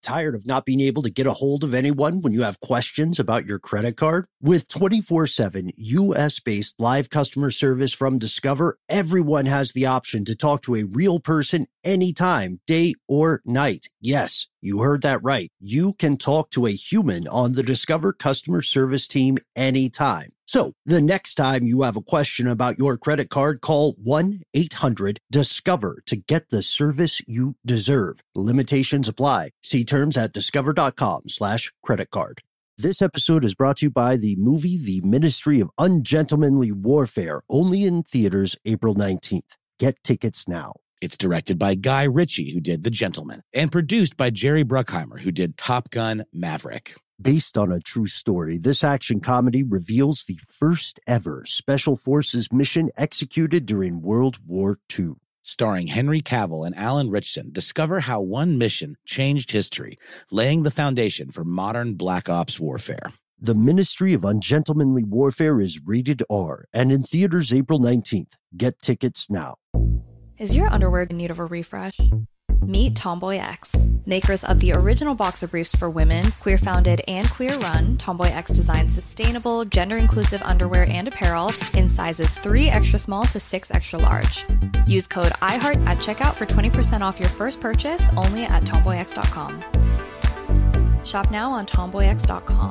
Tired of not being able to get a hold of anyone when you have questions about your credit card? With 24/7 U.S.-based live customer service from Discover, everyone has the option to talk to a real person anytime, day or night. Yes, you heard that right. You can talk to a human on the Discover customer service team anytime. So the next time you have a question about your credit card, call 1-800-DISCOVER to get the service you deserve. Limitations apply. See terms at discover.com/credit card. This episode is brought to you by the movie The Ministry of Ungentlemanly Warfare, only in theaters April 19th. Get tickets now. It's directed by Guy Ritchie, who did The Gentleman, and produced by Jerry Bruckheimer, who did Top Gun: Maverick. Based on a true story, this action comedy reveals the first ever Special Forces mission executed during World War II. Starring Henry Cavill and Alan Ritchson, discover how one mission changed history, laying the foundation for modern Black Ops warfare. The Ministry of Ungentlemanly Warfare is rated R and in theaters April 19th. Get tickets now. Is your underwear in need of a refresh? Meet Tomboy X, makers of the original boxer briefs for women, queer-founded and queer-run. Tomboy X designs sustainable, gender-inclusive underwear and apparel in sizes 3 extra small to 6 extra large. Use code IHEART at checkout for 20% off your first purchase only at tomboyx.com. Shop now on tomboyx.com.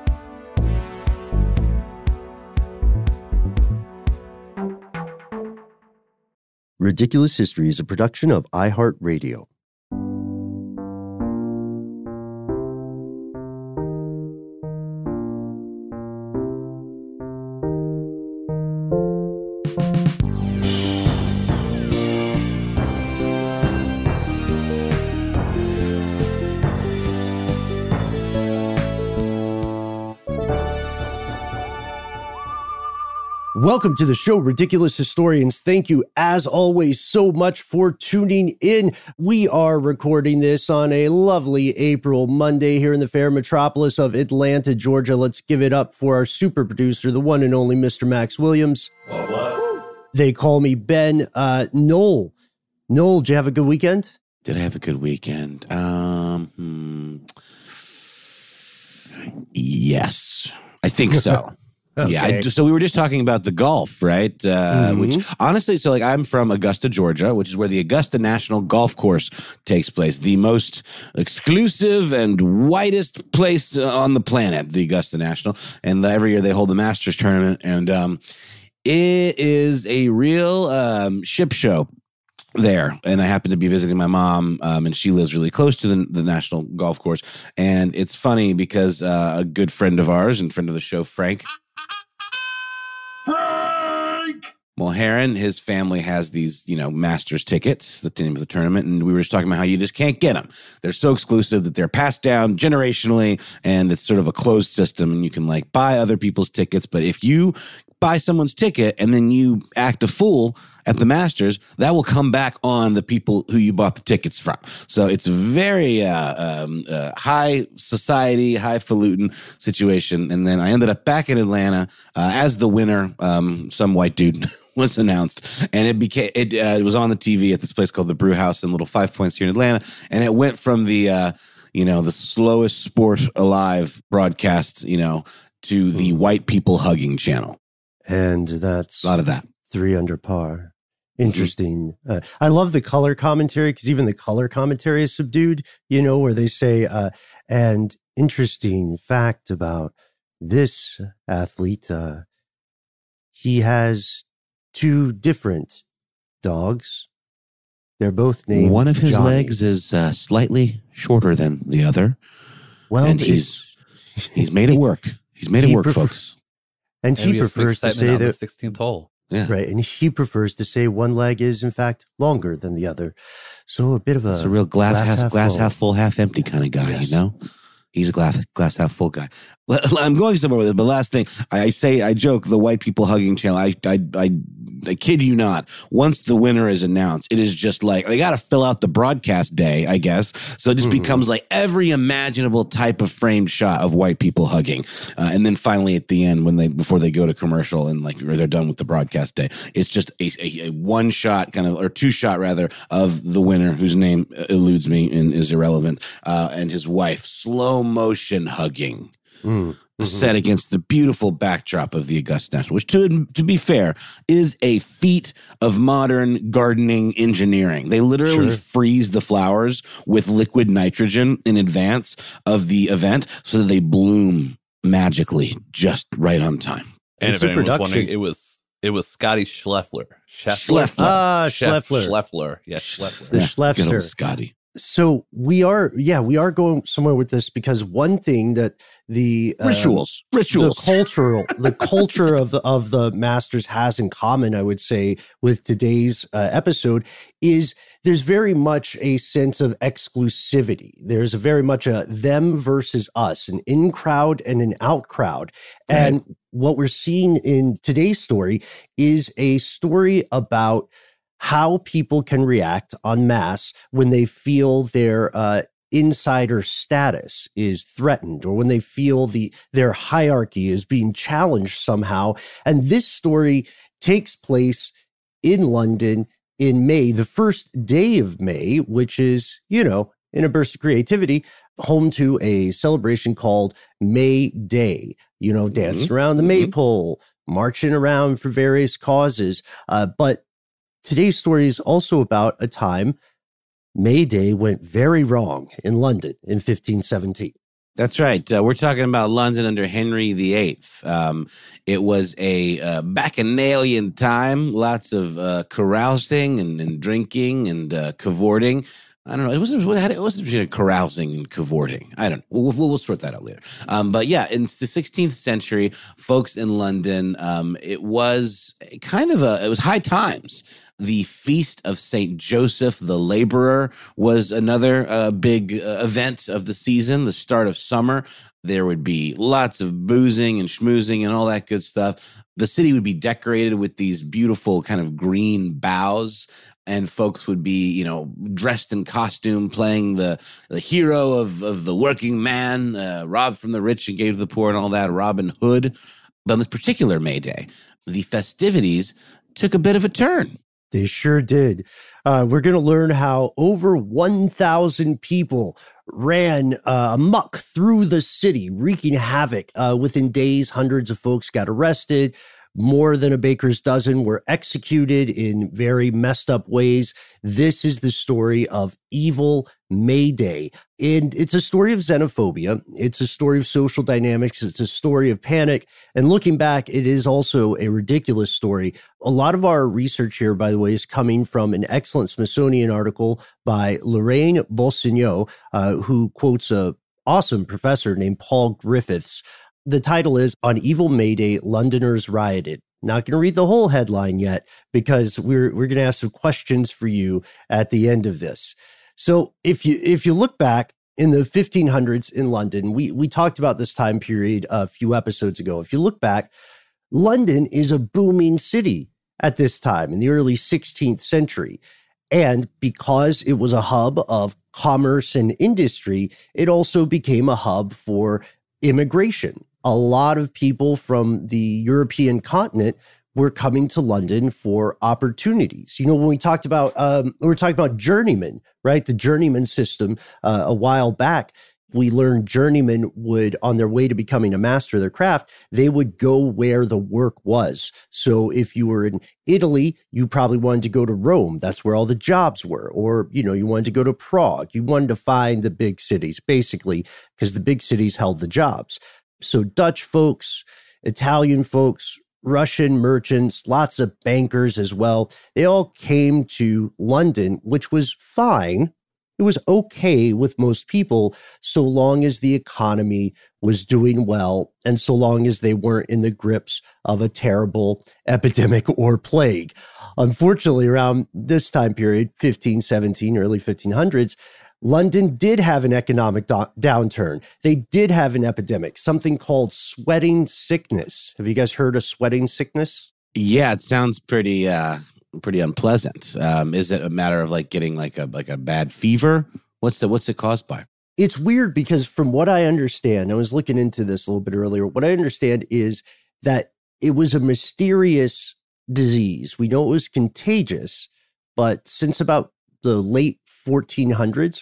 Ridiculous History is a production of iHeartRadio. Welcome to the show, Ridiculous Historians. Thank you, as always, so much for tuning in. We are recording this on a lovely April Monday here in the fair metropolis of Atlanta, Georgia. Let's give it up for our super producer, the one and only Mr. Max Williams. What? They call me Ben. Noel, did you have a good weekend? Did I have a good weekend? Yes, I think so. Okay. Yeah, so we were just talking about the golf, right? Which honestly, so like I'm from Augusta, Georgia, which is where the Augusta National Golf Course takes place, the most exclusive and whitest place on the planet, the Augusta National. And every year they hold the Masters tournament, and it is a real ship show there. And I happen to be visiting my mom, and she lives really close to the National Golf Course. And it's funny because a good friend of ours and friend of the show, Frank Mulheron, his family has these, Masters tickets, the name of the tournament, and we were just talking about how you just can't get them. They're so exclusive that they're passed down generationally, and it's sort of a closed system, and you can buy other people's tickets, but if you buy someone's ticket and then you act a fool at the Masters, that will come back on the people who you bought the tickets from. So it's a very high society, highfalutin situation. And then I ended up back in Atlanta as the winner. Some white dude was announced, and it was on the TV at this place called the Brew House in Little Five Points here in Atlanta. And it went from the slowest sport alive broadcast, to the white people hugging channel. And that's a lot of that. 3 under par. Interesting. I love the color commentary, because even the color commentary is subdued, where they say, and interesting fact about this athlete, he has 2 different dogs. They're both named One of his Johnny. legs is slightly shorter than the other. Well, and he's made it work. He's made it work, folks. And he prefers to say that the 16th hole. Yeah. Right. And he prefers to say one leg is, in fact, longer than the other. So a bit of It's a real glass half full, half empty kind of guy, Yes. He's a glass half full guy. I'm going somewhere with it, but last thing, I joke, the white people hugging channel, I I kid you not, once the winner is announced, it is just like, they got to fill out the broadcast day, I guess. So it just becomes like every imaginable type of framed shot of white people hugging. And then finally at the end, before they go to commercial and like, or they're done with the broadcast day, it's just a one shot or two shot rather of the winner, whose name eludes me and is irrelevant, and his wife, slow motion hugging. Set against the beautiful backdrop of the Augusta National, which to be fair is a feat of modern gardening engineering. They literally freeze the flowers with liquid nitrogen in advance of the event so that they bloom magically just right on time. And if anyone was wondering, it was Scotty Scheffler. Scheffler. Scheffler. Yeah, Scheffler. The Schlefster. Good old Scotty. So we are going somewhere with this, because one thing that the rituals, the culture of the Masters has in common, I would say, with today's episode, is there's very much a sense of exclusivity. There's very much a them versus us, an in crowd and an out crowd. Right. And what we're seeing in today's story is a story about how people can react en masse when they feel their insider status is threatened, or when they feel their hierarchy is being challenged somehow. And this story takes place in London in May, the first day of May, which is, in a burst of creativity, home to a celebration called May Day, dancing around the maypole, marching around for various causes. But today's story is also about a time May Day went very wrong in London in 1517. That's right. We're talking about London under Henry VIII. It was a bacchanalian time, lots of carousing and drinking and cavorting. I don't know. It wasn't between carousing and cavorting. I don't know. We'll sort that out later. But yeah, in the 16th century, folks in London, it was it was high times. The Feast of St. Joseph the Laborer was another big event of the season, the start of summer. There would be lots of boozing and schmoozing and all that good stuff. The city would be decorated with these beautiful kind of green boughs, and folks would be, dressed in costume, playing the hero of the working man, robbed from the rich and gave to the poor and all that, Robin Hood. But on this particular May Day, the festivities took a bit of a turn. They sure did. We're going to learn how over 1,000 people ran amok through the city, wreaking havoc. Within days, hundreds of folks got arrested. More than a baker's dozen were executed in very messed up ways. This is the story of Evil May Day. And it's a story of xenophobia. It's a story of social dynamics. It's a story of panic. And looking back, it is also a ridiculous story. A lot of our research here, by the way, is coming from an excellent Smithsonian article by Lorraine Bolsignot, who quotes an awesome professor named Paul Griffiths. The title is On Evil May Day, Londoners Rioted. Not going to read the whole headline yet, because we're going to have some questions for you at the end of this. So if you look back in the 1500s in London, we talked about this time period a few episodes ago. If you look back, London is a booming city at this time in the early 16th century. And because it was a hub of commerce and industry, it also became a hub for immigration. A lot of people from the European continent were coming to London for opportunities. When we talked about, we were talking about journeymen, right? The journeyman system a while back. We learned journeymen would, on their way to becoming a master of their craft, they would go where the work was. So if you were in Italy, you probably wanted to go to Rome. That's where all the jobs were. Or, you wanted to go to Prague. You wanted to find the big cities, basically, because the big cities held the jobs. So Dutch folks, Italian folks, Russian merchants, lots of bankers as well. They all came to London, which was fine. It was okay with most people, so long as the economy was doing well and so long as they weren't in the grips of a terrible epidemic or plague. Unfortunately, around this time period, 1517, early 1500s, London did have an economic downturn. They did have an epidemic, something called sweating sickness. Have you guys heard of sweating sickness? Yeah, it sounds pretty unpleasant. Is it a matter of like getting like a bad fever? What's it caused by? It's weird because from what I understand, I was looking into this a little bit earlier. What I understand is that it was a mysterious disease. We know it was contagious, but since about the late 1400s,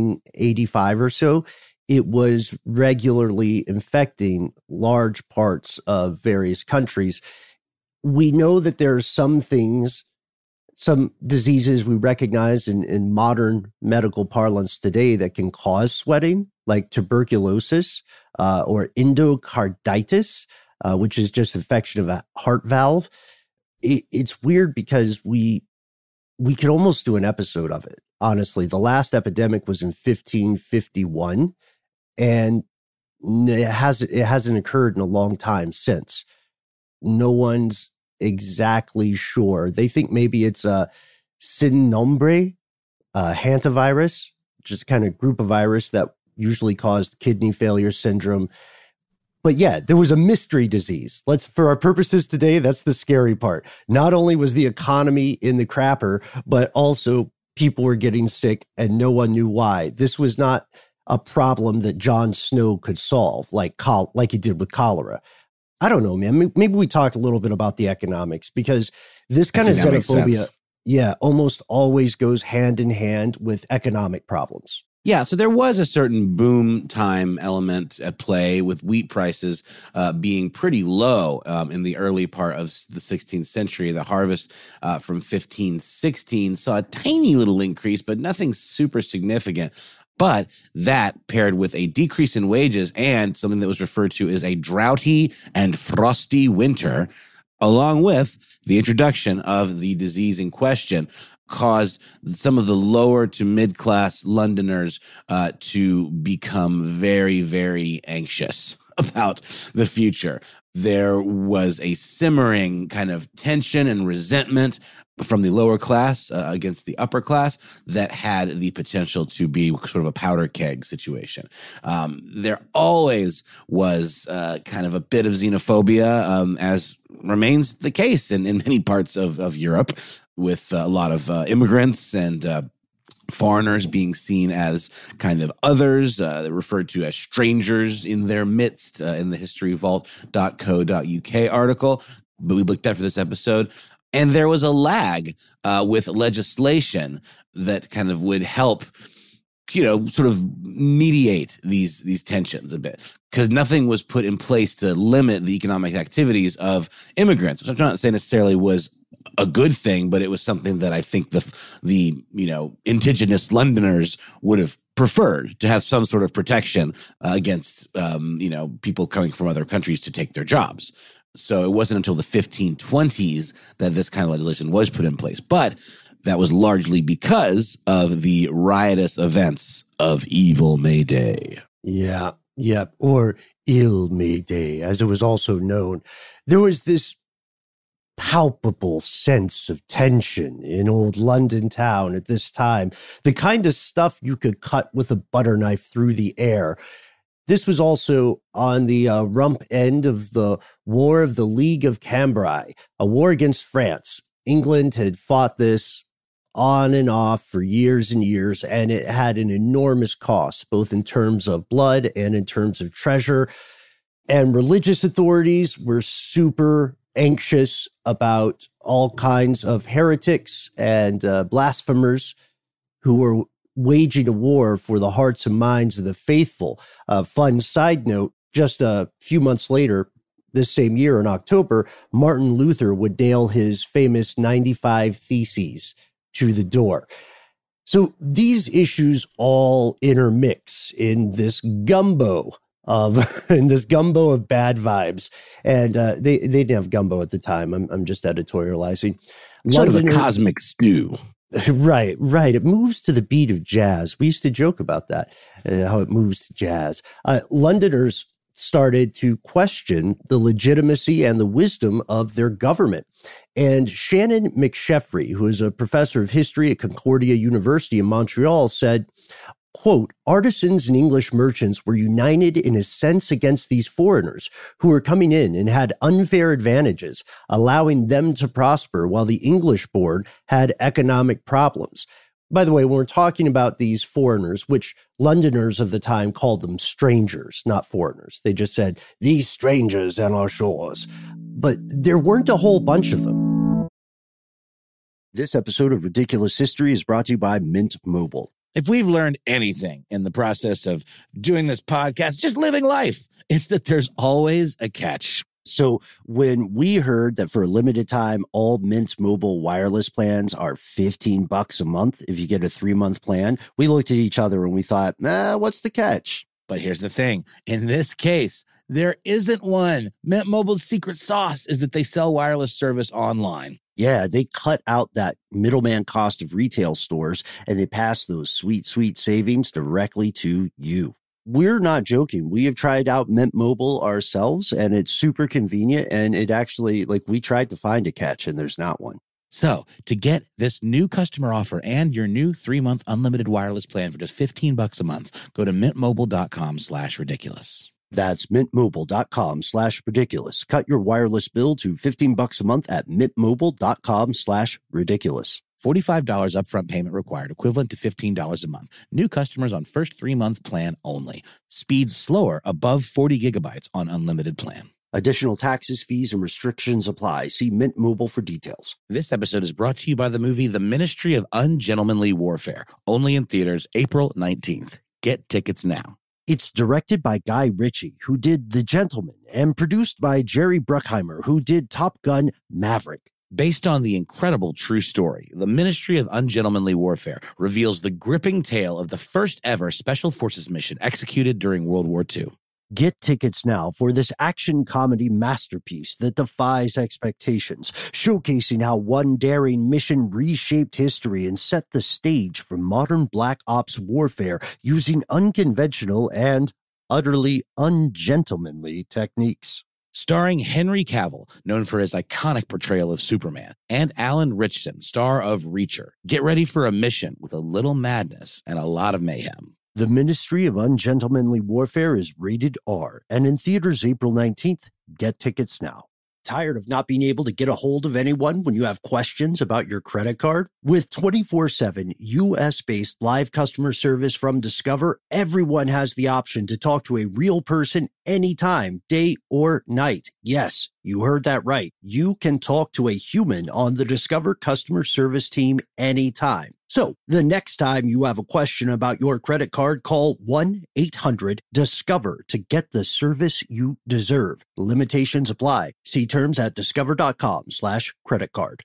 1485 or so, it was regularly infecting large parts of various countries. We know that there are some things, some diseases we recognize in modern medical parlance today that can cause sweating, like tuberculosis or endocarditis, which is just infection of a heart valve. It's weird because we could almost do an episode of it. Honestly, the last epidemic was in 1551, and it hasn't occurred in a long time since. No one's exactly sure. They think maybe it's a sin nombre, hantavirus, just kind of group of virus that usually caused kidney failure syndrome. But yeah, there was a mystery disease. For our purposes today, that's the scary part. Not only was the economy in the crapper, but also people were getting sick and no one knew why. This was not a problem that Jon Snow could solve, like he did with cholera. I don't know, man. Maybe we talk a little bit about the economics, because this kind of xenophobia, almost always goes hand in hand with economic problems. Yeah, so there was a certain boom time element at play with wheat prices being pretty low in the early part of the 16th century. The harvest from 1516 saw a tiny little increase, but nothing super significant. But that paired with a decrease in wages and something that was referred to as a droughty and frosty winter, along with the introduction of the disease in question, caused some of the lower to mid-class Londoners to become very, very anxious about the future. There was a simmering kind of tension and resentment from the lower class against the upper class that had the potential to be sort of a powder keg situation. There always was kind of a bit of xenophobia, as remains the case in many parts of Europe, with a lot of immigrants and foreigners being seen as kind of others, referred to as strangers in their midst in the historyvault.co.uk article that we looked at for this episode. And there was a lag with legislation that kind of would help, sort of mediate these tensions a bit, because nothing was put in place to limit the economic activities of immigrants, which I'm not saying necessarily was a good thing, but it was something that I think the indigenous Londoners would have preferred, to have some sort of protection against people coming from other countries to take their jobs. So it wasn't until the 1520s that this kind of legislation was put in place. But that was largely because of the riotous events of Evil May Day. Yeah, or Ill May Day, as it was also known. There was this palpable sense of tension in old London town at this time, the kind of stuff you could cut with a butter knife through the air. This was also on the rump end of the War of the League of Cambrai, a war against France. England had fought this on and off for years and years, and it had an enormous cost, both in terms of blood and in terms of treasure. And religious authorities were super anxious about all kinds of heretics and blasphemers who were waging a war for the hearts and minds of the faithful. Fun side note, just a few months later, this same year in October, Martin Luther would nail his famous 95 Theses to the door. So these issues all intermix in this gumbo of bad vibes. And they didn't have gumbo at the time. I'm just editorializing. Sort of a cosmic stew. Right. It moves to the beat of jazz. We used to joke about that, how it moves to jazz. Londoners started to question the legitimacy and the wisdom of their government. And Shannon McSheffrey, who is a professor of history at Concordia University in Montreal, said, quote, artisans and English merchants were united in a sense against these foreigners who were coming in and had unfair advantages, allowing them to prosper while the English board had economic problems. By the way, when we're talking about these foreigners, which Londoners of the time called them strangers, not foreigners. They just said, these strangers on our shores. But there weren't a whole bunch of them. This episode of Ridiculous History is brought to you by Mint Mobile. If we've learned anything in the process of doing this podcast, just living life, it's that there's always a catch. So when we heard that for a limited time, all Mint Mobile wireless plans are $15 a month if you get a 3-month plan, we looked at each other and we thought, what's the catch? But here's the thing. In this case, there isn't one. Mint Mobile's secret sauce is that they sell wireless service online. Yeah, they cut out that middleman cost of retail stores and they pass those sweet, sweet savings directly to you. We're not joking. We have tried out Mint Mobile ourselves and it's super convenient. And it actually, we tried to find a catch and there's not one. So to get this new customer offer and your new 3-month unlimited wireless plan for just $15 a month, go to mintmobile.com/ridiculous. That's mintmobile.com/ridiculous. Cut your wireless bill to $15 a month at mintmobile.com/ridiculous. $45 upfront payment required, equivalent to $15 a month. New customers on first 3-month plan only. Speeds slower above 40 gigabytes on unlimited plan. Additional taxes, fees, and restrictions apply. See Mint Mobile for details. This episode is brought to you by the movie The Ministry of Ungentlemanly Warfare, only in theaters April 19th. Get tickets now. It's directed by Guy Ritchie, who did The Gentleman, and produced by Jerry Bruckheimer, who did Top Gun: Maverick. Based on the incredible true story, The Ministry of Ungentlemanly Warfare reveals the gripping tale of the first ever Special Forces mission executed during World War II. Get tickets now for this action comedy masterpiece that defies expectations, showcasing how one daring mission reshaped history and set the stage for modern black ops warfare using unconventional and utterly ungentlemanly techniques. Starring Henry Cavill, known for his iconic portrayal of Superman, and Alan Ritchson, star of Reacher. Get ready for a mission with a little madness and a lot of mayhem. The Ministry of Ungentlemanly Warfare is rated R and in theaters April 19th. Get tickets now. Tired of not being able to get a hold of anyone when you have questions about your credit card? With 24/7 U.S.-based live customer service from Discover, everyone has the option to talk to a real person anytime, day or night. Yes, you heard that right. You can talk to a human on the Discover customer service team anytime. So the next time you have a question about your credit card, call 1-800-DISCOVER to get the service you deserve. Limitations apply. See terms at discover.com/creditcard.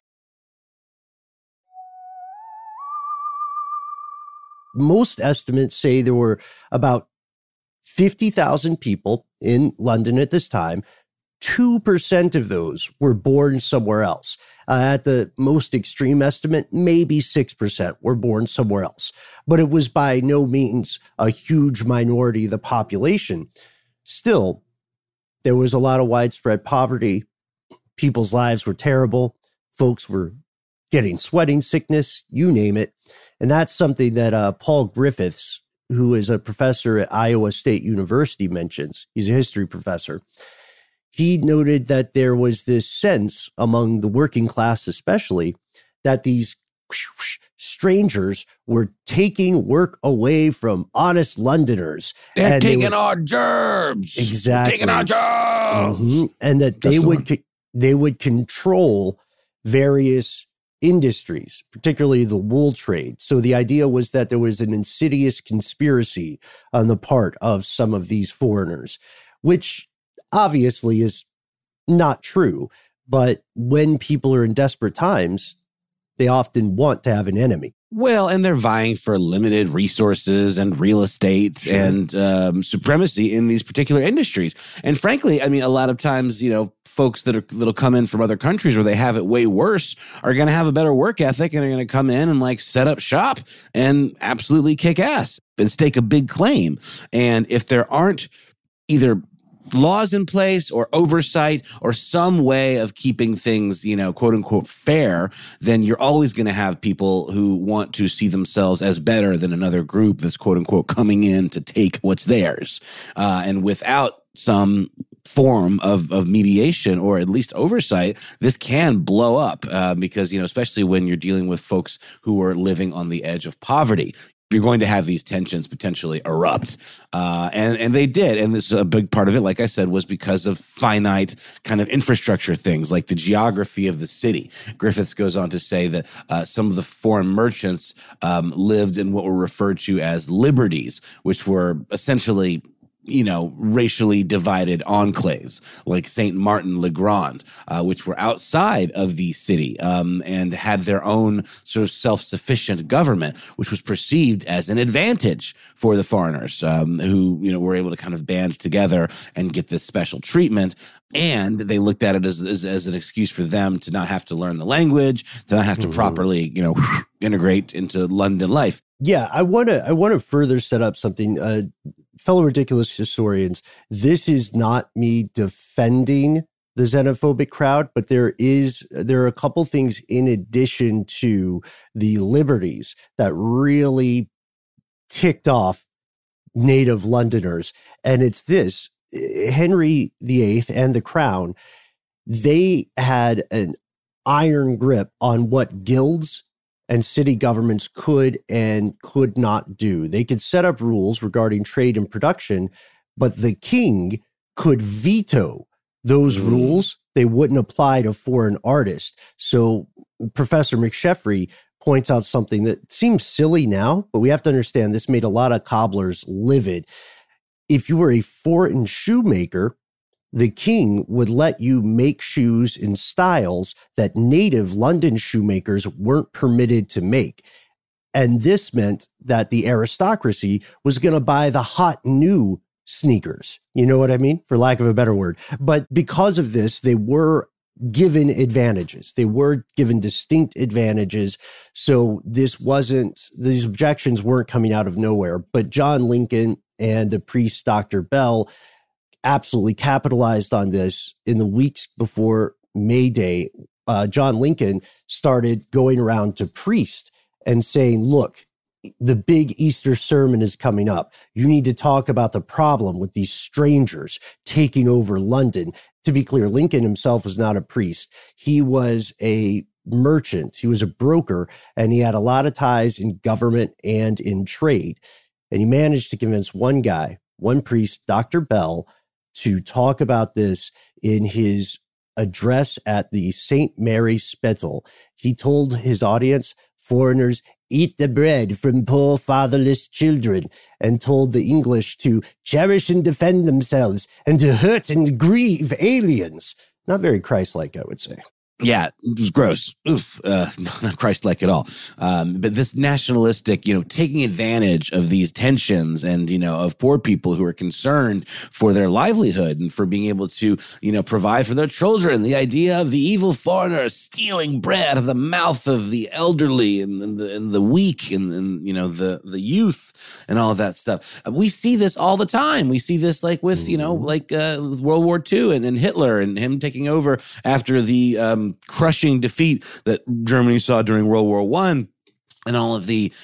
Most estimates say there were about 50,000 people in London at this time. 2% of those were born somewhere else. At the most extreme estimate, maybe 6% were born somewhere else. But it was by no means a huge minority of the population. Still, there was a lot of widespread poverty. People's lives were terrible. Folks were getting sweating sickness, you name it. And that's something that Paul Griffiths, who is a professor at Iowa State University, mentions. He's a history professor. He noted that there was this sense among the working class especially that these strangers were taking work away from honest Londoners. They're taking our jobs. Exactly. Taking our jobs. Mm-hmm. And that they would control various industries, particularly the wool trade. So the idea was that there was an insidious conspiracy on the part of some of these foreigners, which obviously is not true. But when people are in desperate times, they often want to have an enemy. Well, and they're vying for limited resources and real estate and supremacy in these particular industries. And frankly, I mean, a lot of times, folks that'll come in from other countries where they have it way worse are going to have a better work ethic and are going to come in and set up shop and absolutely kick ass and stake a big claim. And if there aren't either laws in place or oversight or some way of keeping things, quote unquote fair, then you're always going to have people who want to see themselves as better than another group that's quote unquote coming in to take what's theirs. And without some form of mediation or at least oversight, this can blow up because, especially when you're dealing with folks who are living on the edge of poverty. You're going to have these tensions potentially erupt. And they did. And this is a big part of it, like I said, was because of finite kind of infrastructure things like the geography of the city. Griffiths goes on to say that some of the foreign merchants lived in what were referred to as liberties, which were essentially racially divided enclaves like St. Martin le Grand, which were outside of the city and had their own sort of self-sufficient government, which was perceived as an advantage for the foreigners who, were able to kind of band together and get this special treatment. And they looked at it as an excuse for them to not have to learn the language, to not have to properly, integrate into London life. Yeah, I want to further set up something. Fellow ridiculous historians, this is not me defending the xenophobic crowd, but there are a couple things in addition to the liberties that really ticked off native Londoners. And it's this: Henry VIII and the Crown, they had an iron grip on what guilds and city governments could and could not do. They could set up rules regarding trade and production, but the king could veto those rules. They wouldn't apply to foreign artists. So Professor McSheffrey points out something that seems silly now, but we have to understand this made a lot of cobblers livid. If you were a foreign shoemaker, the king would let you make shoes in styles that native London shoemakers weren't permitted to make. And this meant that the aristocracy was going to buy the hot new sneakers. You know what I mean? For lack of a better word. But because of this, they were given advantages. They were given distinct advantages. So these objections weren't coming out of nowhere. But John Lincoln and the priest, Dr. Bell, absolutely capitalized on this. In the weeks before May Day, John Lincoln started going around to priests and saying, look, the big Easter sermon is coming up. You need to talk about the problem with these strangers taking over London. To be clear, Lincoln himself was not a priest. He was a merchant. He was a broker, and he had a lot of ties in government and in trade. And he managed to convince one guy, one priest, Dr. Bell, to talk about this in his address at the St. Mary Spital. He told his audience, foreigners, eat the bread from poor fatherless children, and told the English to cherish and defend themselves and to hurt and grieve aliens. Not very Christ-like, I would say. Yeah, it was gross. Oof, not Christ-like at all. But this nationalistic, taking advantage of these tensions and, of poor people who are concerned for their livelihood and for being able to, provide for their children. The idea of the evil foreigner stealing bread out of the mouth of the elderly and the weak and the youth and all of that stuff. We see this all the time. We see this like with, World War II and Hitler and him taking over after the crushing defeat that Germany saw during World War I, and all of the,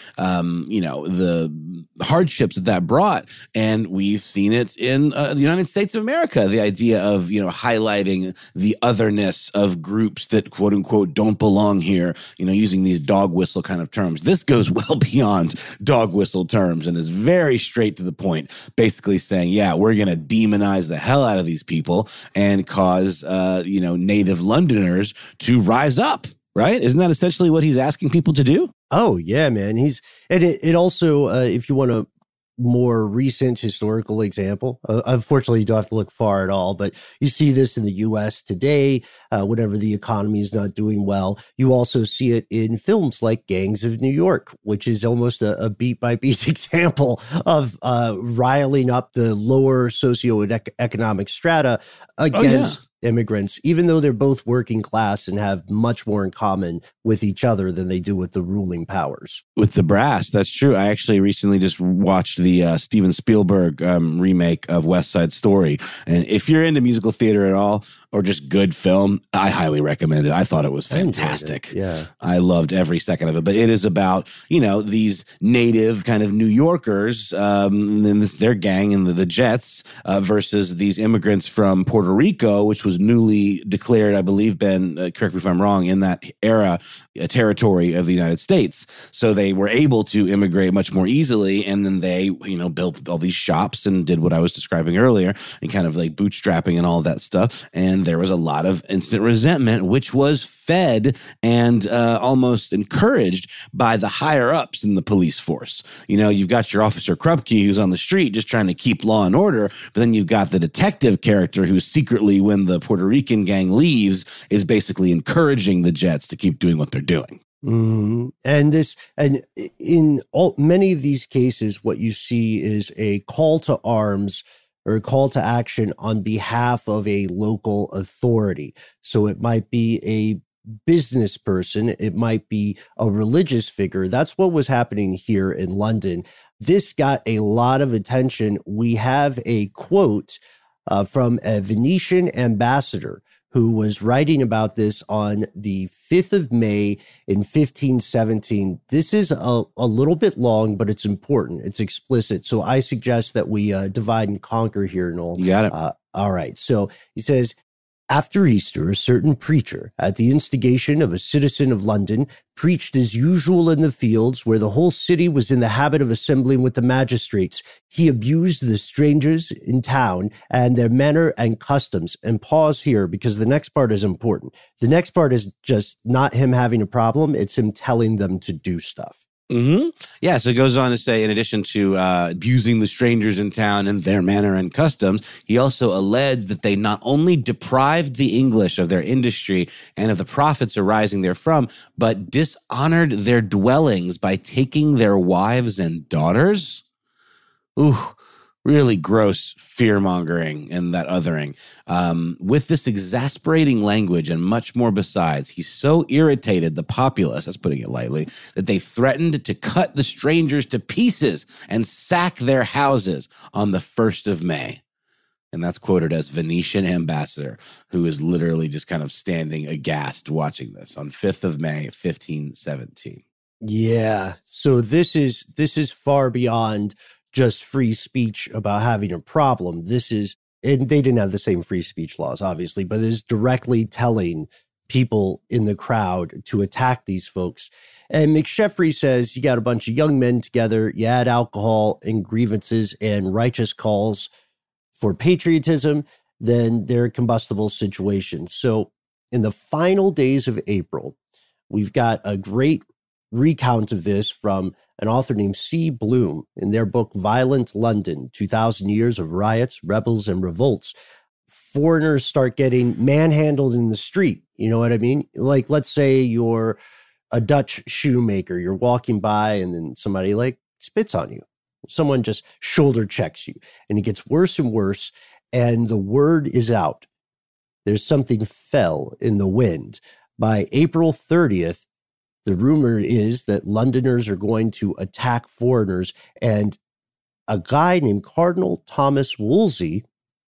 the hardships that brought. And we've seen it in the United States of America, the idea of, highlighting the otherness of groups that, quote unquote, don't belong here, using these dog whistle kind of terms. This goes well beyond dog whistle terms and is very straight to the point, basically saying, yeah, we're going to demonize the hell out of these people and cause, native Londoners to rise up. Right? Isn't that essentially what he's asking people to do? Oh, yeah, man. It also, if you want a more recent historical example, unfortunately, you don't have to look far at all, but you see this in the U.S. today, whenever the economy is not doing well. You also see it in films like Gangs of New York, which is almost a beat-by-beat example of riling up the lower socioeconomic strata against immigrants, even though they're both working class and have much more in common with each other than they do with the ruling powers. With the brass, that's true. I actually recently just watched the Steven Spielberg remake of West Side Story. And if you're into musical theater at all, or just good film, I highly recommend it. I thought it was fantastic. Yeah. I loved every second of it. But it is about, these native kind of New Yorkers, and their gang and the Jets, versus these immigrants from Puerto Rico, which was newly declared, I believe, Ben, correct me if I'm wrong, in that era, a territory of the United States. So they were able to immigrate much more easily. And then they, built all these shops and did what I was describing earlier and kind of like bootstrapping and all of that stuff. And there was a lot of instant resentment, which was fed and almost encouraged by the higher ups in the police force. You've got your Officer Krupke who's on the street just trying to keep law and order, but then you've got the detective character who secretly, when the Puerto Rican gang leaves, is basically encouraging the Jets to keep doing what they're doing. Mm-hmm. And in many of these cases, what you see is a call to arms or a call to action on behalf of a local authority. So it might be a business person, it might be a religious figure. That's what was happening here in London. This got a lot of attention. We have a quote from a Venetian ambassador who was writing about this on the 5th of May in 1517. This is a little bit long, but it's important. It's explicit. So I suggest that we divide and conquer here, Noel. You got it. All right. So he says, after Easter, a certain preacher, at the instigation of a citizen of London, preached as usual in the fields where the whole city was in the habit of assembling with the magistrates. He abused the strangers in town and their manner and customs. And pause here because the next part is important. The next part is just not him having a problem. It's him telling them to do stuff. Mm-hmm. Yeah, so it goes on to say, in addition to abusing the strangers in town and their manner and customs, he also alleged that they not only deprived the English of their industry and of the profits arising therefrom, but dishonored their dwellings by taking their wives and daughters. Ooh, really gross fear-mongering and that othering. With this exasperating language and much more besides, he so irritated the populace, that's putting it lightly, that they threatened to cut the strangers to pieces and sack their houses on the 1st of May. And that's quoted as Venetian ambassador, who is literally just kind of standing aghast watching this on 5th of May, 1517. Yeah, so this is far beyond just free speech about having a problem. This is, and they didn't have the same free speech laws, obviously, but it is directly telling people in the crowd to attack these folks. And McSheffrey says you got a bunch of young men together, you add alcohol and grievances and righteous calls for patriotism, then they're combustible situations. So in the final days of April, we've got a great recount of this from an author named C. Bloom in their book, Violent London, 2,000 Years of Riots, Rebels, and Revolts. Foreigners start getting manhandled in the street. You know what I mean? Like, let's say you're a Dutch shoemaker. You're walking by and then somebody like spits on you. Someone just shoulder checks you and it gets worse and worse. And the word is out. There's something fell in the wind. By April 30th, the rumor is that Londoners are going to attack foreigners, and a guy named Cardinal Thomas Wolsey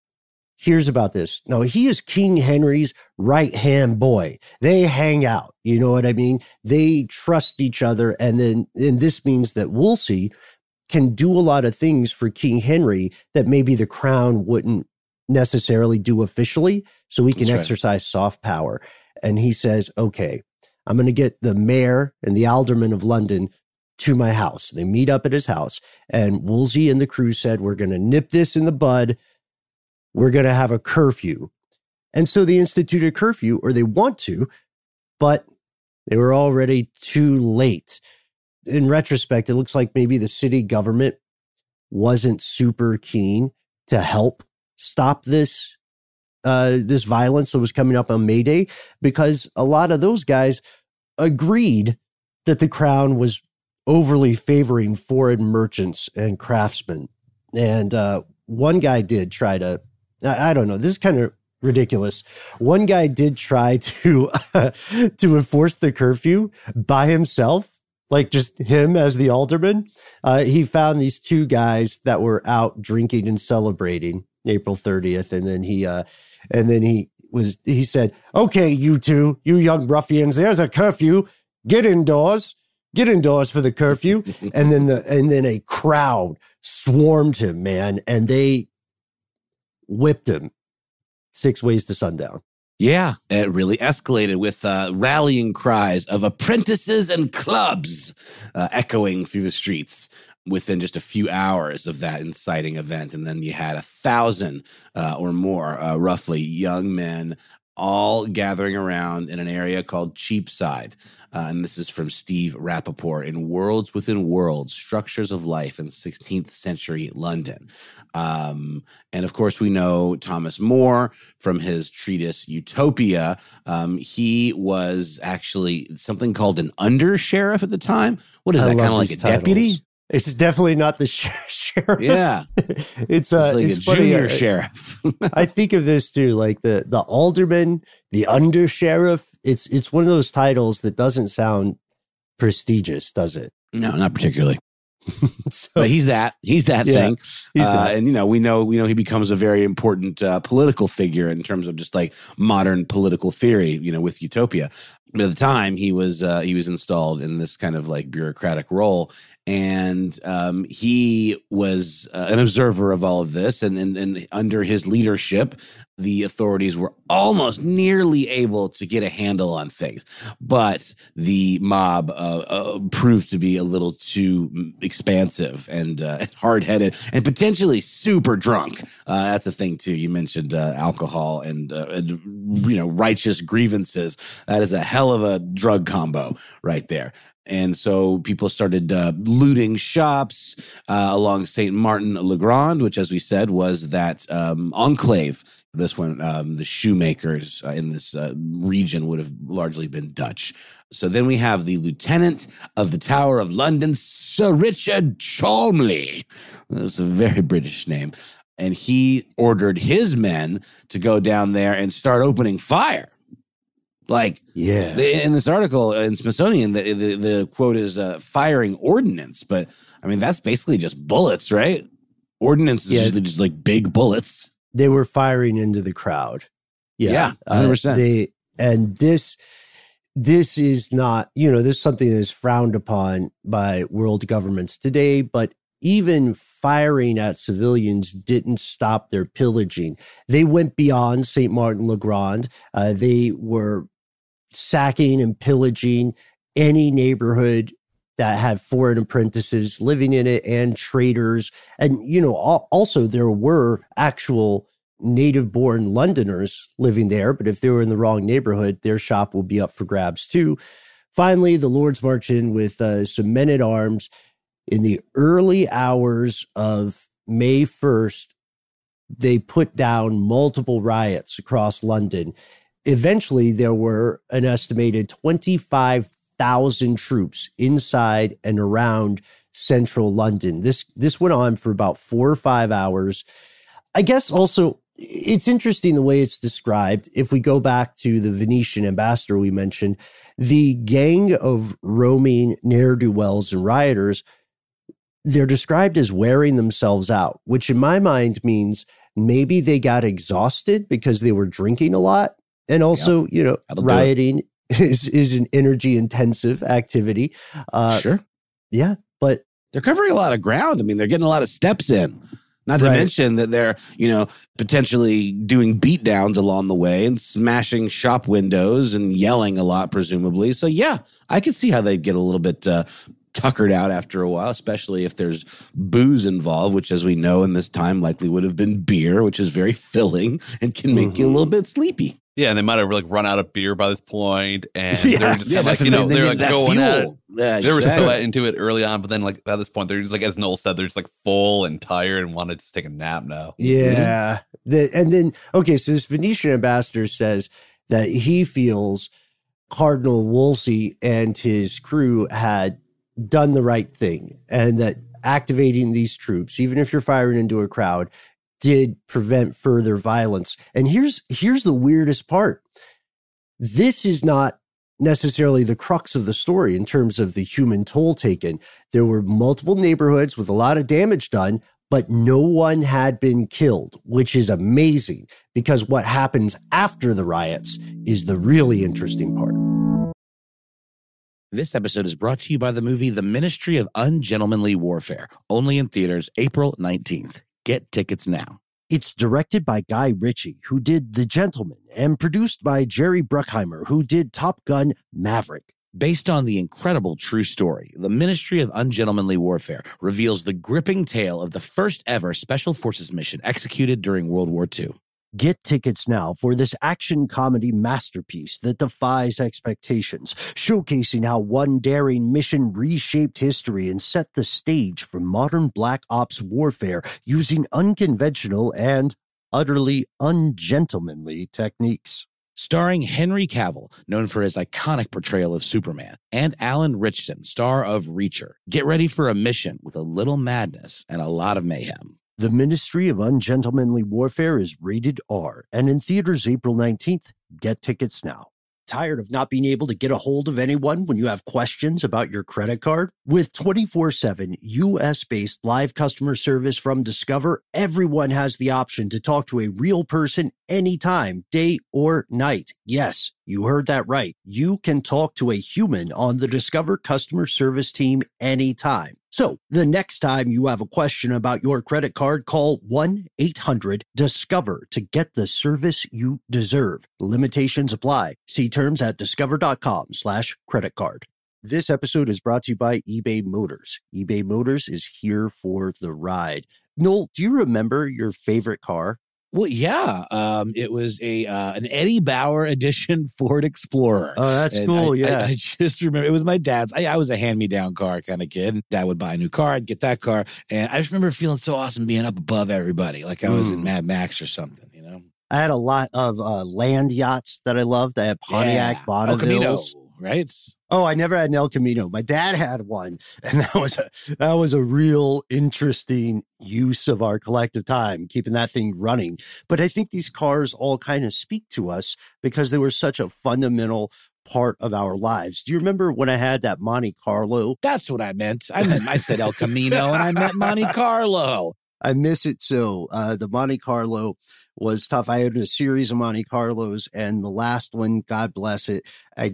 hears about this. Now, he is King Henry's right-hand boy. They hang out, you know what I mean? They trust each other, and this means that Wolsey can do a lot of things for King Henry that maybe the crown wouldn't necessarily do officially, so he can exercise soft power. And he says, okay, I'm going to get the mayor and the alderman of London to my house. They meet up at his house, and Wolsey and the crew said, we're going to nip this in the bud. We're going to have a curfew. And so they instituted a curfew, or they want to, but they were already too late. In retrospect, it looks like maybe the city government wasn't super keen to help stop this violence that was coming up on May Day, because a lot of those guys agreed that the crown was overly favoring foreign merchants and craftsmen. And one guy did try to, I don't know, this is kind of ridiculous. One guy did try to enforce the curfew by himself, like just him as the alderman. He found these two guys that were out drinking and celebrating April 30th, and then he said, "Okay, you two, you young ruffians, there's a curfew. Get indoors for the curfew." and then a crowd swarmed him, man, and they whipped him 6 ways to sundown. Yeah, it really escalated with rallying cries of apprentices and clubs echoing through the streets within just a few hours of that inciting event. And then you had 1,000 or more, roughly, young men all gathering around in an area called Cheapside. And this is from Steve Rappaport in Worlds Within Worlds, Structures of Life in 16th Century London. And of course, we know Thomas More from his treatise Utopia. He was actually something called an under-sheriff at the time. What is that, kind of like a deputy? It's definitely not the sheriff. Yeah. It's like a funny, junior sheriff. I think of this too, like the alderman, the under sheriff. It's one of those titles that doesn't sound prestigious, does it? No, not particularly. But he's that thing. And we know he becomes a very important political figure in terms of just like modern political theory, with Utopia. But at the time, he was installed in this kind of like bureaucratic role, and he was an observer of all of this. And under his leadership, the authorities were almost nearly able to get a handle on things, but the mob proved to be a little too expansive and hard-headed and potentially super drunk. That's a thing too. You mentioned alcohol and righteous grievances. That is a hell of a drug combo right there. And so people started looting shops along St. Martin le Grand, which, as we said, was that enclave. This one, the shoemakers in this region would have largely been Dutch. So then we have the lieutenant of the Tower of London, Sir Richard Cholmondeley. That's a very British name. And he ordered his men to go down there and start opening fire. In this article in Smithsonian, the quote is firing ordnance. But, I mean, that's basically just bullets, right? Ordnance is usually just like big bullets. They were firing into the crowd. Yeah, 100%. This is not, this is something that is frowned upon by world governments today, but even firing at civilians didn't stop their pillaging. They went beyond St. Martin le Grand. They were sacking and pillaging any neighborhood that had foreign apprentices living in it and traders. And, also there were actual native-born Londoners living there, but if they were in the wrong neighborhood, their shop will be up for grabs too. Finally, the Lords march in with some men-at-arms. In the early hours of May 1st, they put down multiple riots across London. Eventually, there were an estimated 25,000 troops inside and around central London. This went on for about 4 or 5 hours. I guess also it's interesting the way it's described. If we go back to the Venetian ambassador we mentioned, the gang of roaming ne'er-do-wells and rioters, they're described as wearing themselves out, which in my mind means maybe they got exhausted because they were drinking a lot. And also, rioting is an energy-intensive activity. Sure. Yeah, but they're covering a lot of ground. I mean, they're getting a lot of steps in. Not to mention that they're, potentially doing beatdowns along the way and smashing shop windows and yelling a lot, presumably. So, yeah, I could see how they'd get a little bit tuckered out after a while, especially if there's booze involved, which, as we know in this time, likely would have been beer, which is very filling and can make you a little bit sleepy. Yeah, and they might have run out of beer by this point, and they're just they're going at it. Yeah, they were so into it early on, but then at this point, they're just as Noel said, they're just full and tired and want to just take a nap now. Yeah, and then so this Venetian ambassador says that he feels Cardinal Wolsey and his crew had done the right thing, and that activating these troops, even if you're firing into a crowd, did prevent further violence. And here's the weirdest part. This is not necessarily the crux of the story in terms of the human toll taken. There were multiple neighborhoods with a lot of damage done, but no one had been killed, which is amazing because what happens after the riots is the really interesting part. This episode is brought to you by the movie The Ministry of Ungentlemanly Warfare, only in theaters April 19th. Get tickets now. It's directed by Guy Ritchie, who did The Gentleman, and produced by Jerry Bruckheimer, who did Top Gun: Maverick. Based on the incredible true story, The Ministry of Ungentlemanly Warfare reveals the gripping tale of the first ever Special Forces mission executed during World War II. Get tickets now for this action comedy masterpiece that defies expectations, showcasing how one daring mission reshaped history and set the stage for modern black ops warfare using unconventional and utterly ungentlemanly techniques. Starring Henry Cavill, known for his iconic portrayal of Superman, and Alan Ritchson, star of Reacher. Get ready for a mission with a little madness and a lot of mayhem. The Ministry of Ungentlemanly Warfare is rated R and in theaters April 19th. Get tickets now. Tired of not being able to get a hold of anyone when you have questions about your credit card? With 24/7 U.S.-based live customer service from Discover, everyone has the option to talk to a real person anytime, day or night. Yes, you heard that right. You can talk to a human on the Discover customer service team anytime. So the next time you have a question about your credit card, call 1-800-DISCOVER to get the service you deserve. Limitations apply. See terms at discover.com/credit card. This episode is brought to you by eBay Motors. eBay Motors is here for the ride. Noel, do you remember your favorite car? Well, yeah. It was an Eddie Bauer edition Ford Explorer. Oh, that's cool. I just remember it was my dad's. I was a hand-me-down car kind of kid. Dad would buy a new car. I'd get that car. And I just remember feeling so awesome being up above everybody, like I was in Mad Max or something, you know? I had a lot of land yachts that I loved. I had Pontiac Bonnevilles. Right? Oh, I never had an El Camino. My dad had one, and that was a real interesting use of our collective time, keeping that thing running. But I think these cars all kind of speak to us because they were such a fundamental part of our lives. Do you remember when I had that Monte Carlo? That's what I meant. I said El Camino, and I meant Monte Carlo. I miss it so. The Monte Carlo was tough. I had a series of Monte Carlos, and the last one, God bless it, I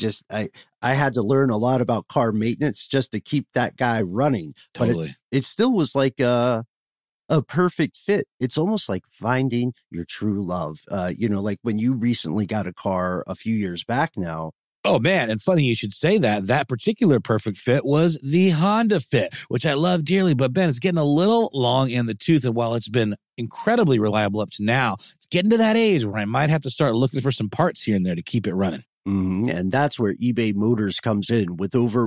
had to learn a lot about car maintenance just to keep that guy running. Totally. But it still was like a perfect fit. It's almost like finding your true love. Like when you recently got a car a few years back now. Oh, man. And funny you should say that. That particular perfect fit was the Honda Fit, which I love dearly. But, Ben, it's getting a little long in the tooth. And while it's been incredibly reliable up to now, it's getting to that age where I might have to start looking for some parts here and there to keep it running. Mm-hmm. And that's where eBay Motors comes in. With over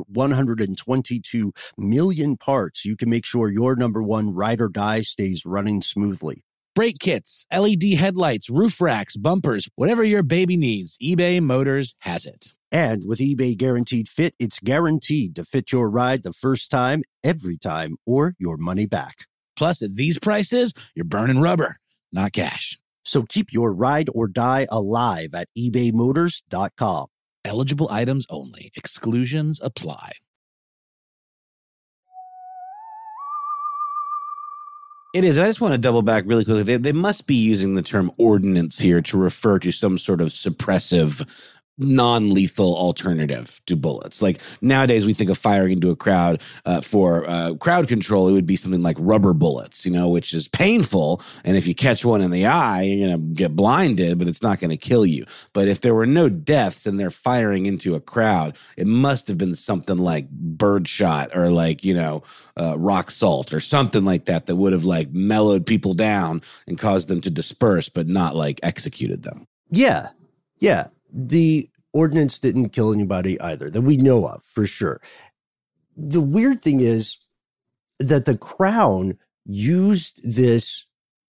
122 million parts, you can make sure your number one ride or die stays running smoothly. Brake kits, LED headlights, roof racks, bumpers, whatever your baby needs, eBay Motors has it. And with eBay Guaranteed Fit, it's guaranteed to fit your ride the first time, every time, or your money back. Plus, at these prices, you're burning rubber, not cash. So keep your ride or die alive at ebaymotors.com. Eligible items only. Exclusions apply. It is. I just want to double back really quickly. They must be using the term ordinance here to refer to some sort of suppressive, non-lethal alternative to bullets. Like nowadays we think of firing into a crowd for crowd control. It would be something like rubber bullets, which is painful. And if you catch one in the eye, you're going to get blinded, but it's not going to kill you. But if there were no deaths and they're firing into a crowd, it must have been something like birdshot or like, rock salt or something like that would have like mellowed people down and caused them to disperse, but not like executed them. Yeah. Yeah. The ordinance didn't kill anybody either that we know of for sure. The weird thing is that the Crown used this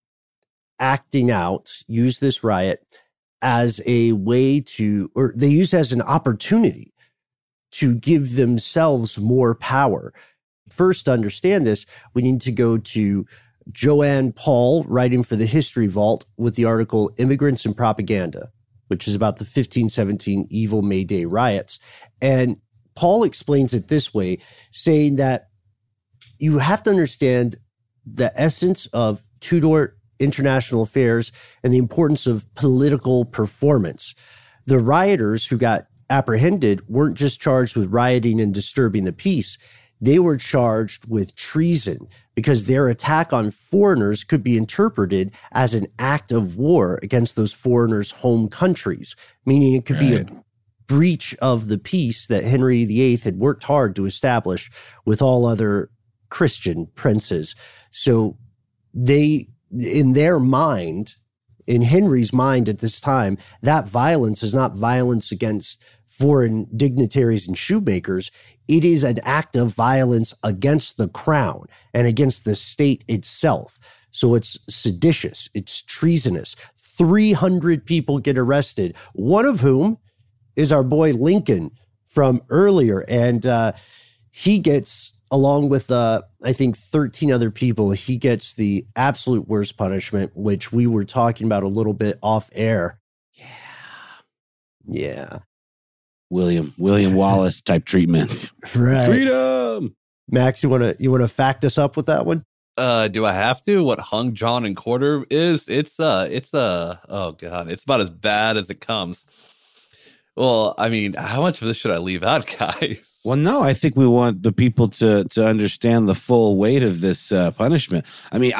used this riot as a way or they used it as an opportunity to give themselves more power. First, to understand this, we need to go to Joanne Paul, writing for the History Vault with the article Immigrants and Propaganda, which is about the 1517 evil May Day riots. And Paul explains it this way, saying that you have to understand the essence of Tudor international affairs and the importance of political performance. The rioters who got apprehended weren't just charged with rioting and disturbing the peace. They were charged with treason because their attack on foreigners could be interpreted as an act of war against those foreigners' home countries, meaning it could be a breach of the peace that Henry VIII had worked hard to establish with all other Christian princes. So they, in their mind, in Henry's mind at this time, that violence is not violence against foreign dignitaries and shoemakers. It is an act of violence against the crown and against the state itself. So it's seditious, it's treasonous. 300 people get arrested, one of whom is our boy Lincoln from earlier. And he gets, along with, I think, 13 other people, he gets the absolute worst punishment, which we were talking about a little bit off air. Yeah. William Wallace type treatment. Right. Freedom. Max, you want to fact us up with that one? Do I have to? What hung John and quarter is? It's oh God, it's about as bad as it comes. Well, I mean, how much of this should I leave out, guys? Well, no, I think we want the people to understand the full weight of this punishment. I mean,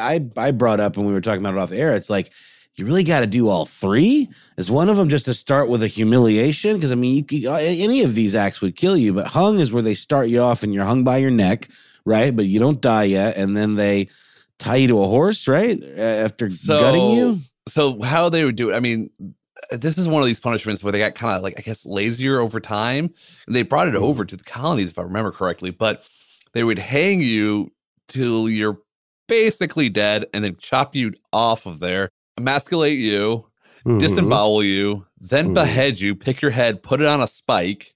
I brought up when we were talking about it off air, it's like, you really got to do all three? Is one of them just to start with a humiliation? Because, I mean, any of these acts would kill you, but hung is where they start you off and you're hung by your neck, right? But you don't die yet, and then they tie you to a horse, right? After gutting you? So how they would do it, I mean, this is one of these punishments where they got kind of like, I guess, lazier over time. And they brought it over to the colonies, if I remember correctly, but they would hang you till you're basically dead and then chop you off of there, emasculate you, disembowel you, then behead you, pick your head, put it on a spike,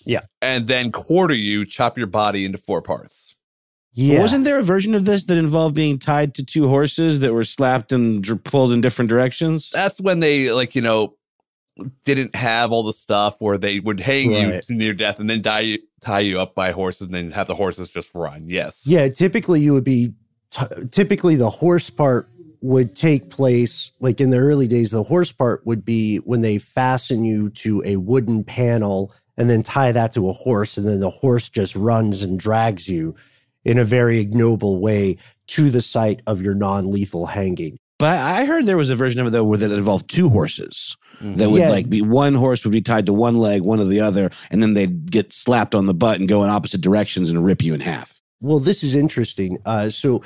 and then quarter you, chop your body into 4 parts. Yeah. Wasn't there a version of this that involved being tied to 2 horses that were slapped and pulled in different directions? That's when they, like, you know, didn't have all the stuff where they would hang you to near death and then tie you up by horses and then have the horses just run. Yes. Yeah. Typically, you would be, typically the horse part would take place, like in the early days, the horse part would be when they fasten you to a wooden panel and then tie that to a horse. And then the horse just runs and drags you in a very ignoble way to the site of your non-lethal hanging. But I heard there was a version of it, though, where that involved 2 horses. That would like be one horse would be tied to one leg, one to the other, and then they'd get slapped on the butt and go in opposite directions and rip you in half. Well, this is interesting. So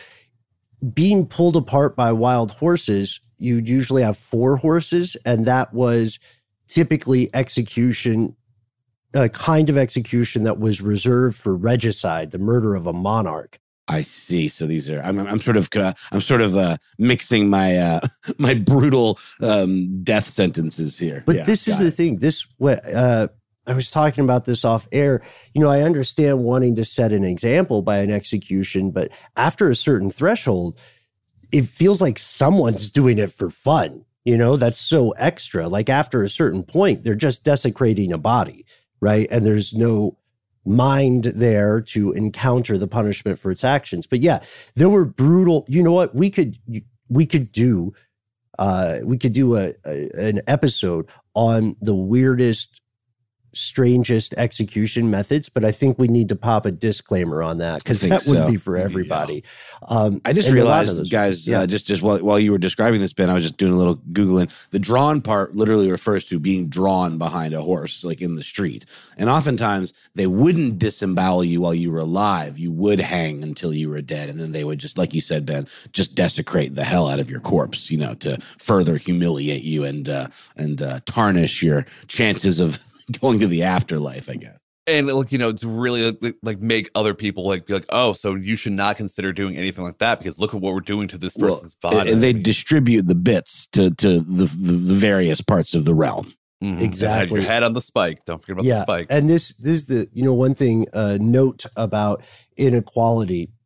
being pulled apart by wild horses, you'd usually have 4 horses, and that was typically execution, a kind of execution that was reserved for regicide, the murder of a monarch. I see. So these are I'm sort of mixing my my brutal death sentences here. But this is the thing. This I was talking about this off air. You know, I understand wanting to set an example by an execution, but after a certain threshold, it feels like someone's doing it for fun. You know, that's so extra. Like after a certain point, they're just desecrating a body, right? And there's no mind there to encounter the punishment for its actions. But yeah, there were brutal, you know what, we could do an episode on the weirdest, strangest execution methods, but I think we need to pop a disclaimer on that because that wouldn't be for everybody. I just realized, guys, just while you were describing this, Ben, I was just doing a little Googling. The drawn part literally refers to being drawn behind a horse, like in the street. And oftentimes they wouldn't disembowel you while you were alive. You would hang until you were dead. And then they would just, like you said, Ben, just desecrate the hell out of your corpse, you know, to further humiliate you and tarnish your chances of going to the afterlife, I guess. And, like, you know, to really like make other people like be like, oh, so you should not consider doing anything like that because look at what we're doing to this person's body. And they distribute the bits to the various parts of the realm. Mm-hmm. Exactly. Your head on the spike. Don't forget about the spike. And this is the, you know, one thing, note about inequality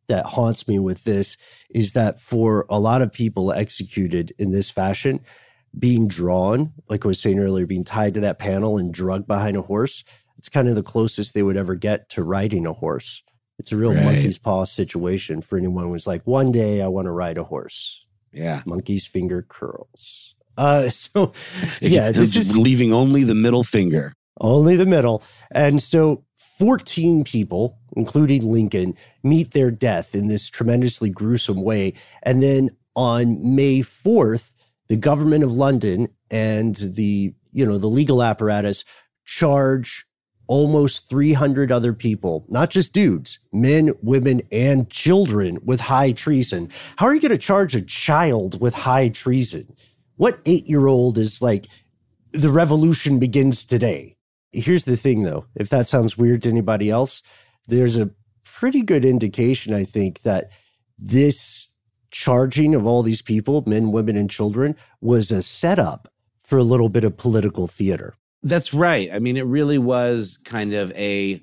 that haunts me with this is that for a lot of people executed in this fashion, being drawn, like I was saying earlier, being tied to that panel and drugged behind a horse, it's kind of the closest they would ever get to riding a horse. It's a real monkey's paw situation for anyone who's like, one day I want to ride a horse. Yeah. Monkey's finger curls. So yeah, this is leaving only the middle finger. Only the middle. And so 14 people, including Lincoln, meet their death in this tremendously gruesome way. And then on May 4th, the government of London and the legal apparatus charge almost 300 other people, not just dudes, men, women, and children with high treason. How are you going to charge a child with high treason? What 8-year-old is like, the revolution begins today? Here's the thing, though. If that sounds weird to anybody else, there's a pretty good indication, I think, that this charging of all these people, men, women, and children, was a setup for a little bit of political theater. That's right. I mean, it really was kind of a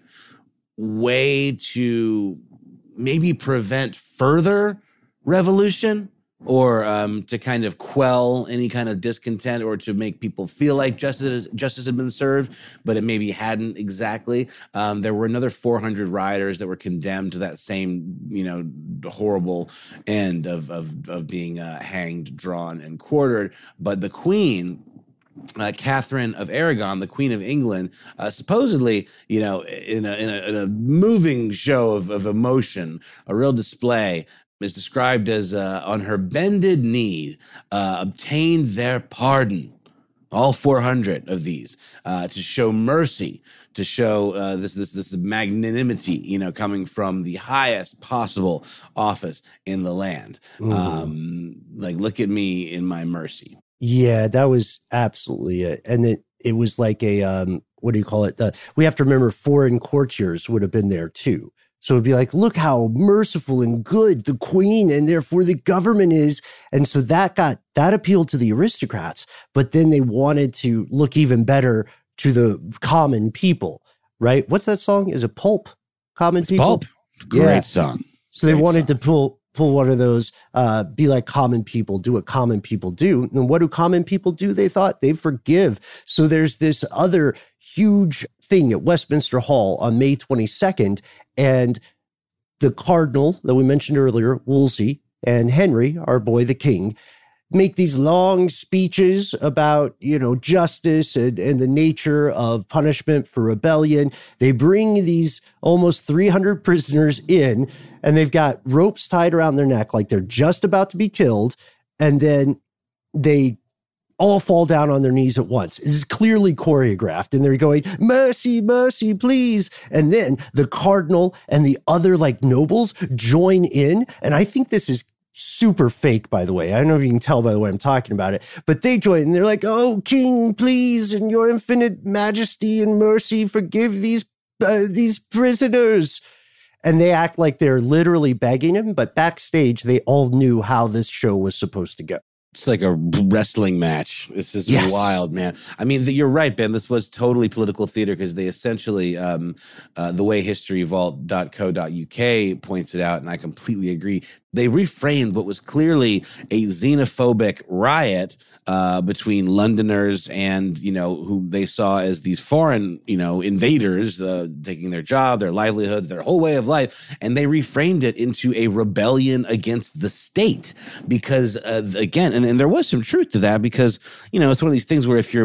way to maybe prevent further revolution, or to kind of quell any kind of discontent, or to make people feel like justice had been served, but it maybe hadn't exactly. There were another 400 rioters that were condemned to that same, horrible end of being hanged, drawn, and quartered. But the Queen, Catherine of Aragon, the Queen of England, supposedly, in a moving show of emotion, a real display, is described as on her bended knee, obtained their pardon, all 400 of these, to show mercy, to show this magnanimity, coming from the highest possible office in the land. Like, look at me in my mercy. Yeah, that was absolutely it. And it was like a, what do you call it? We have to remember foreign courtiers would have been there too. So it'd be like, look how merciful and good the Queen and therefore the government is. And so that appealed to the aristocrats, but then they wanted to look even better to the common people, right? What's that song? Is it Pulp? Common People? Pulp. Great song. So they wanted to pull one of those, be like common people, do what common people do. And what do common people do? They thought they forgive. So there's this other huge thing at Westminster Hall on May 22nd. And the Cardinal that we mentioned earlier, Wolsey, and Henry, our boy, the King, make these long speeches about, justice and the nature of punishment for rebellion. They bring these almost 300 prisoners in, and they've got ropes tied around their neck like they're just about to be killed. And then they all fall down on their knees at once. This is clearly choreographed, and they're going, mercy, mercy, please. And then the Cardinal and the other nobles join in. And I think this is super fake, by the way. I don't know if you can tell by the way I'm talking about it, but they join and they're like, oh, King, please, in your infinite majesty and mercy, forgive these prisoners. And they act like they're literally begging him, but backstage, they all knew how this show was supposed to go. It's like a wrestling match. This is wild, man. I mean, you're right, Ben. This was totally political theater because they essentially, the way historyvault.co.uk points it out, and I completely agree, they reframed what was clearly a xenophobic riot between Londoners and, who they saw as these foreign, invaders taking their job, their livelihood, their whole way of life. And they reframed it into a rebellion against the state because, again, and there was some truth to that because, it's one of these things where if you're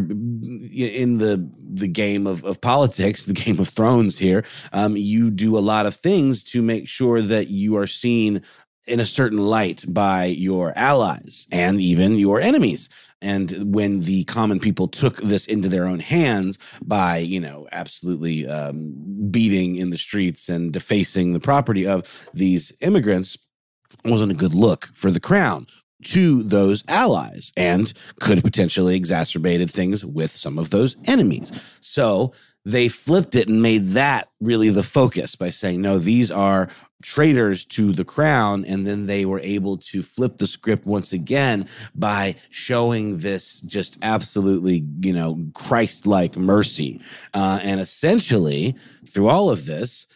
in the game of politics, the Game of Thrones here, you do a lot of things to make sure that you are seen in a certain light by your allies and even your enemies. And when the common people took this into their own hands by, absolutely beating in the streets and defacing the property of these immigrants, it wasn't a good look for the crown to those allies and could have potentially exacerbated things with some of those enemies. So they flipped it and made that really the focus by saying, no, these are traitors to the crown. And then they were able to flip the script once again by showing this just absolutely, Christ-like mercy. And essentially, through all of this,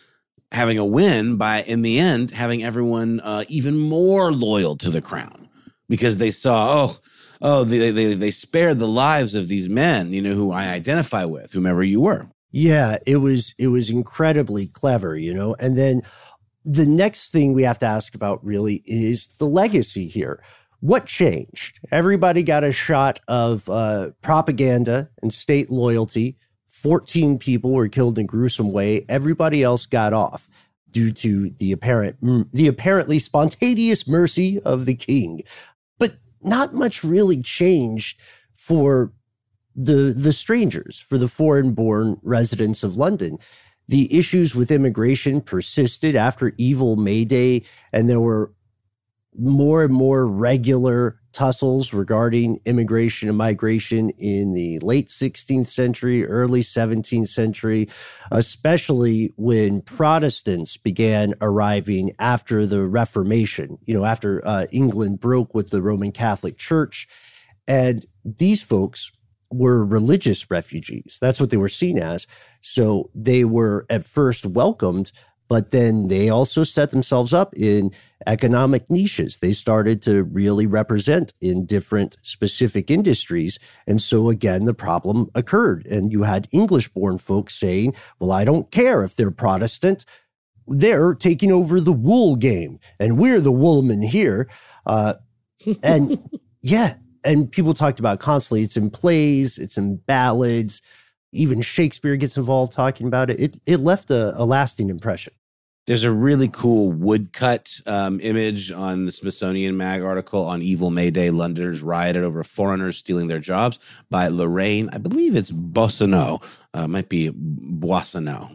having a win by, in the end, having everyone even more loyal to the crown because they saw, they spared the lives of these men, who I identify with, whomever you were. Yeah, it was incredibly clever, and then the next thing we have to ask about really is the legacy here. What changed? Everybody got a shot of propaganda and state loyalty. 14 people were killed in a gruesome way. Everybody else got off due to the apparently spontaneous mercy of the king. But not much really changed for the strangers, for the foreign-born residents of London. The issues with immigration persisted after evil May Day, and there were more and more regular tussles regarding immigration and migration in the late 16th century, early 17th century, especially when Protestants began arriving after the Reformation, after England broke with the Roman Catholic Church. And these folks were religious refugees. That's what they were seen as. So they were at first welcomed, but then they also set themselves up in economic niches. They started to really represent in different specific industries. And so again, the problem occurred. And you had English-born folks saying, well, I don't care if they're Protestant. They're taking over the wool game, and we're the woolmen here. And yeah, and people talked about constantly. It's in plays, it's in ballads. Even Shakespeare gets involved talking about it. It left a lasting impression. There's a really cool woodcut image on the Smithsonian Mag article on Evil May Day. Londoners rioted over foreigners stealing their jobs by Lorraine. I believe it's Boissonneau. Might be Boissonneau,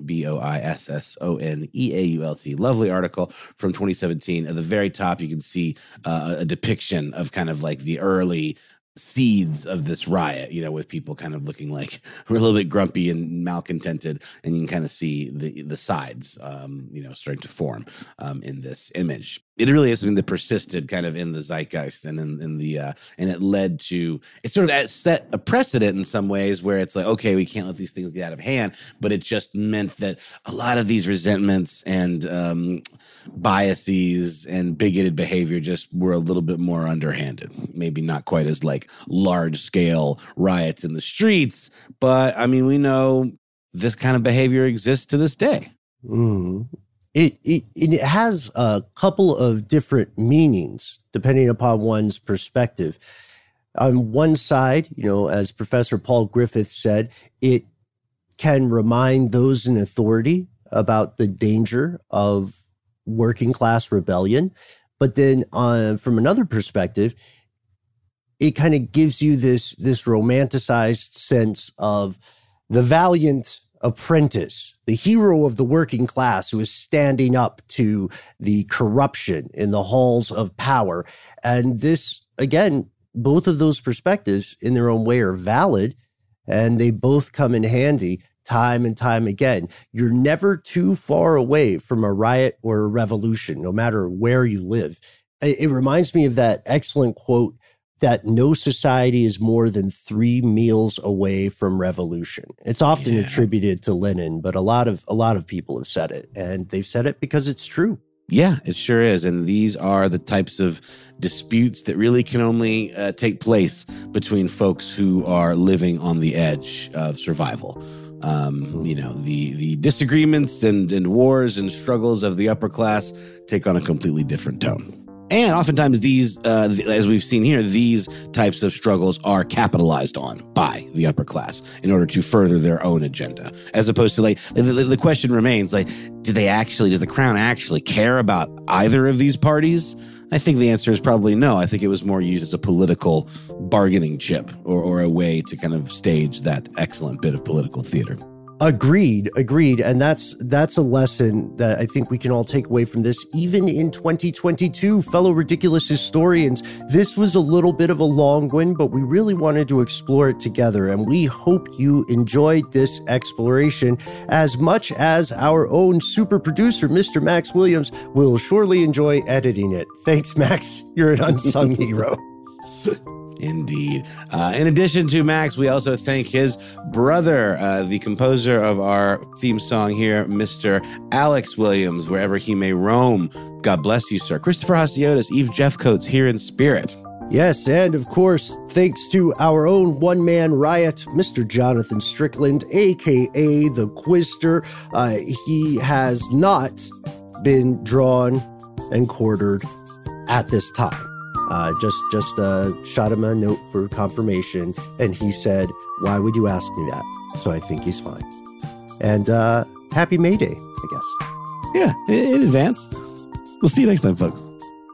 Boissoneault. Lovely article from 2017. At the very top, you can see a depiction of kind of like the early seeds of this riot, with people kind of looking like we're a little bit grumpy and malcontented, and you can kind of see the sides, starting to form in this image. It really is something that persisted kind of in the zeitgeist and and it led to, it sort of set a precedent in some ways where it's like, okay, we can't let these things get out of hand, but it just meant that a lot of these resentments and biases and bigoted behavior just were a little bit more underhanded. Maybe not quite as like large scale riots in the streets, but I mean, we know this kind of behavior exists to this day. Mm. It has a couple of different meanings depending upon one's perspective. On one side, as Professor Paul Griffith said, it can remind those in authority about the danger of working class rebellion. But then from another perspective, it kind of gives you this romanticized sense of the valiant apprentice, the hero of the working class who is standing up to the corruption in the halls of power. And this, again, both of those perspectives in their own way are valid, and they both come in handy time and time again. You're never too far away from a riot or a revolution, no matter where you live. It reminds me of that excellent quote that no society is more than 3 meals away from revolution. It's often attributed to Lenin, but a lot of people have said it, and they've said it because it's true. Yeah, it sure is. And these are the types of disputes that really can only take place between folks who are living on the edge of survival. The disagreements and wars and struggles of the upper class take on a completely different tone. And oftentimes these, as we've seen here, these types of struggles are capitalized on by the upper class in order to further their own agenda. As opposed to the question remains, does the crown actually care about either of these parties? I think the answer is probably no. I think it was more used as a political bargaining chip or a way to kind of stage that excellent bit of political theater. Agreed. And that's a lesson that I think we can all take away from this. Even in 2022, fellow ridiculous historians, this was a little bit of a long one, but we really wanted to explore it together. And we hope you enjoyed this exploration as much as our own super producer, Mr. Max Williams, will surely enjoy editing it. Thanks, Max. You're an unsung hero. Indeed. In addition to Max, we also thank his brother, the composer of our theme song here, Mr. Alex Williams, wherever he may roam. God bless you, sir. Christopher Hasiotis, Eve Jeffcoats, here in spirit. Yes, and of course, thanks to our own one-man riot, Mr. Jonathan Strickland, a.k.a. the Quizster. He has not been drawn and quartered at this time. Just shot him a note for confirmation, and he said, "Why would you ask me that?" So I think he's fine. And happy May Day, I guess. Yeah, in advance. We'll see you next time, folks.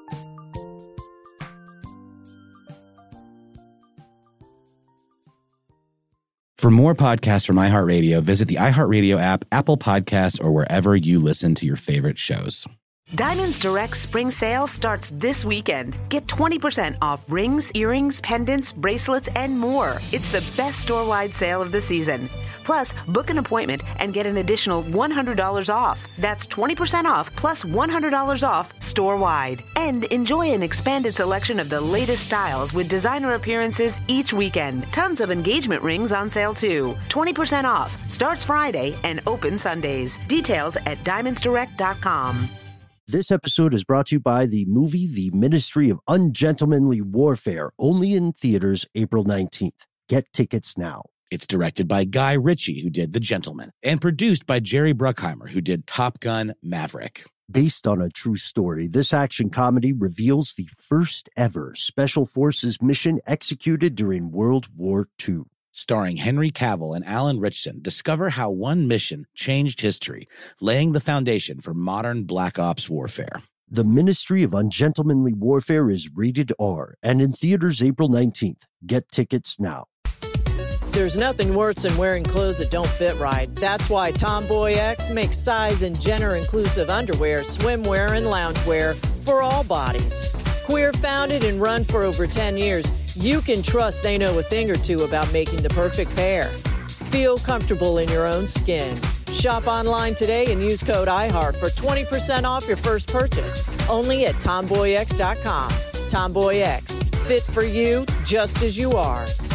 For more podcasts from iHeartRadio, visit the iHeartRadio app, Apple Podcasts, or wherever you listen to your favorite shows. Diamonds Direct Spring Sale starts this weekend. Get 20% off rings, earrings, pendants, bracelets, and more. It's the best store-wide sale of the season. Plus, book an appointment and get an additional $100 off. That's 20% off plus $100 off store-wide. And enjoy an expanded selection of the latest styles with designer appearances each weekend. Tons of engagement rings on sale too. 20% off. Starts Friday and open Sundays. Details at diamondsdirect.com. This episode is brought to you by the movie The Ministry of Ungentlemanly Warfare, only in theaters April 19th. Get tickets now. It's directed by Guy Ritchie, who did The Gentleman, and produced by Jerry Bruckheimer, who did Top Gun Maverick. Based on a true story, this action comedy reveals the first ever Special Forces mission executed during World War II. Starring Henry Cavill and Alan Ritchson, discover how one mission changed history, laying the foundation for modern Black Ops warfare. The Ministry of Ungentlemanly Warfare is rated R and in theaters April 19th. Get tickets now. There's nothing worse than wearing clothes that don't fit right. That's why Tomboy X makes size and gender-inclusive underwear, swimwear, and loungewear for all bodies. Queer founded and run for over 10 years, you can trust they know a thing or two about making the perfect pair. Feel comfortable in your own skin. Shop online today and use code IHEART for 20% off your first purchase. Only at TomboyX.com. Tomboy X. Fit for you just as you are.